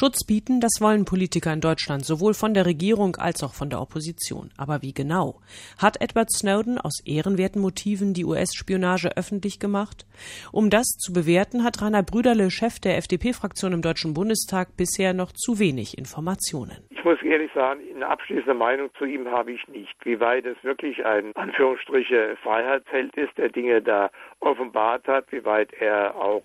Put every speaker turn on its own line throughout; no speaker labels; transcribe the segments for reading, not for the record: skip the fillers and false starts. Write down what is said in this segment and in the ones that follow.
Schutz bieten, das wollen Politiker in Deutschland sowohl von der Regierung als auch von der Opposition. Aber wie genau? Hat Edward Snowden aus ehrenwerten Motiven die US-Spionage öffentlich gemacht? Um das zu bewerten, hat Rainer Brüderle, Chef der FDP-Fraktion im Deutschen Bundestag, bisher noch zu wenig Informationen.
Ich muss ehrlich sagen, eine abschließende Meinung zu ihm habe ich nicht. Wie weit es wirklich ein, Anführungsstriche, Freiheitsheld ist, der Dinge da offenbart hat, wie weit er auch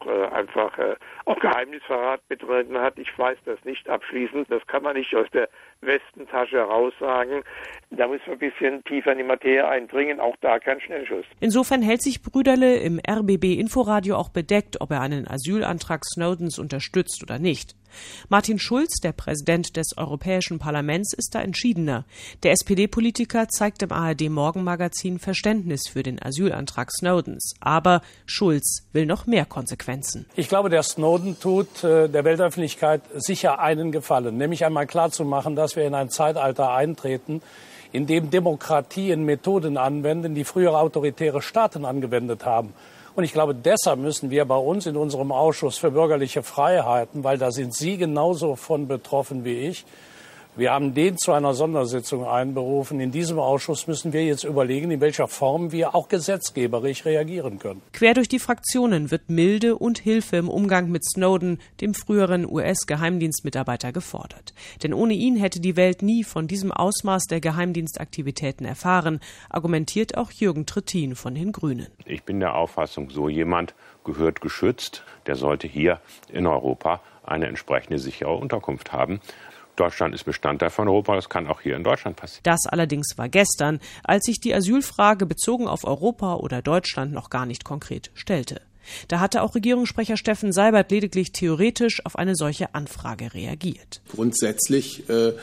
auch Geheimnisverrat betrieben hat, ich weiß das nicht abschließend. Das kann man nicht aus der Westentasche heraussagen. Da muss man ein bisschen tiefer in die Materie eindringen, auch da kein Schnellschuss.
Insofern hält sich Brüderle im RBB-Inforadio auch bedeckt, ob er einen Asylantrag Snowdens unterstützt oder nicht. Martin Schulz, der Präsident des Europäischen Parlaments, ist da entschiedener. Der SPD-Politiker zeigt im ARD-Morgenmagazin Verständnis für den Asylantrag Snowdens. Aber Schulz will noch mehr Konsequenzen.
Ich glaube, der Snowden tut der Weltöffentlichkeit sicher einen Gefallen, nämlich einmal klarzumachen, dass wir in ein Zeitalter eintreten, in dem Demokratien Methoden anwenden, die früher autoritäre Staaten angewendet haben. Und ich glaube, deshalb müssen wir bei uns in unserem Ausschuss für bürgerliche Freiheiten, weil da sind Sie genauso von betroffen wie ich, wir haben den zu einer Sondersitzung einberufen. In diesem Ausschuss müssen wir jetzt überlegen, in welcher Form wir auch gesetzgeberisch reagieren können.
Quer durch die Fraktionen wird Milde und Hilfe im Umgang mit Snowden, dem früheren US-Geheimdienstmitarbeiter, gefordert. Denn ohne ihn hätte die Welt nie von diesem Ausmaß der Geheimdienstaktivitäten erfahren, argumentiert auch Jürgen Trittin von den Grünen.
Ich bin der Auffassung, so jemand gehört geschützt. Der sollte hier in Europa eine entsprechende sichere Unterkunft haben. Deutschland ist Bestandteil von Europa, das kann auch hier in Deutschland passieren.
Das allerdings war gestern, als sich die Asylfrage bezogen auf Europa oder Deutschland noch gar nicht konkret stellte. Da hatte auch Regierungssprecher Steffen Seibert lediglich theoretisch auf eine solche Anfrage reagiert.
Grundsätzlich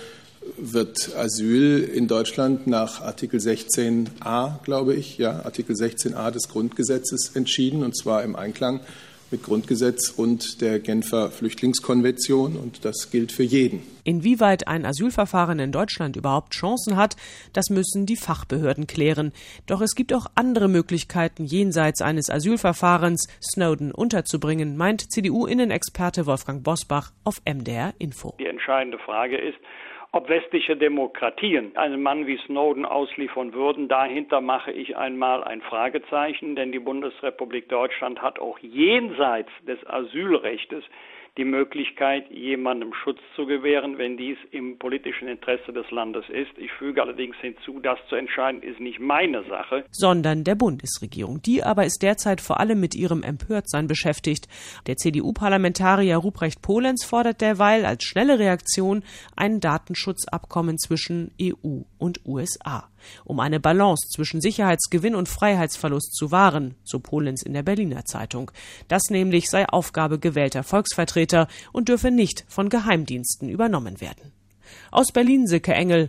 wird Asyl in Deutschland nach Artikel 16a, glaube ich, Artikel 16a des Grundgesetzes entschieden, und zwar im Einklang mit Grundgesetz und der Genfer Flüchtlingskonvention, und das gilt für jeden.
Inwieweit ein Asylverfahren in Deutschland überhaupt Chancen hat, das müssen die Fachbehörden klären. Doch es gibt auch andere Möglichkeiten, jenseits eines Asylverfahrens Snowden unterzubringen, meint CDU-Innenexperte Wolfgang Bosbach auf MDR Info.
Die entscheidende Frage ist, ob westliche Demokratien einen Mann wie Snowden ausliefern würden. Dahinter mache ich einmal ein Fragezeichen, denn die Bundesrepublik Deutschland hat auch jenseits des Asylrechtes die Möglichkeit, jemandem Schutz zu gewähren, wenn dies im politischen Interesse des Landes ist. Ich füge allerdings hinzu, das zu entscheiden ist nicht meine Sache,
sondern der Bundesregierung. Die aber ist derzeit vor allem mit ihrem Empörtsein beschäftigt. Der CDU-Parlamentarier Ruprecht Polenz fordert derweil als schnelle Reaktion ein Datenschutzabkommen zwischen EU und USA, um eine Balance zwischen Sicherheitsgewinn und Freiheitsverlust zu wahren, so Polenz in der Berliner Zeitung. Das nämlich sei Aufgabe gewählter Volksvertreter und dürfe nicht von Geheimdiensten übernommen werden. Aus Berlin Silke Engel,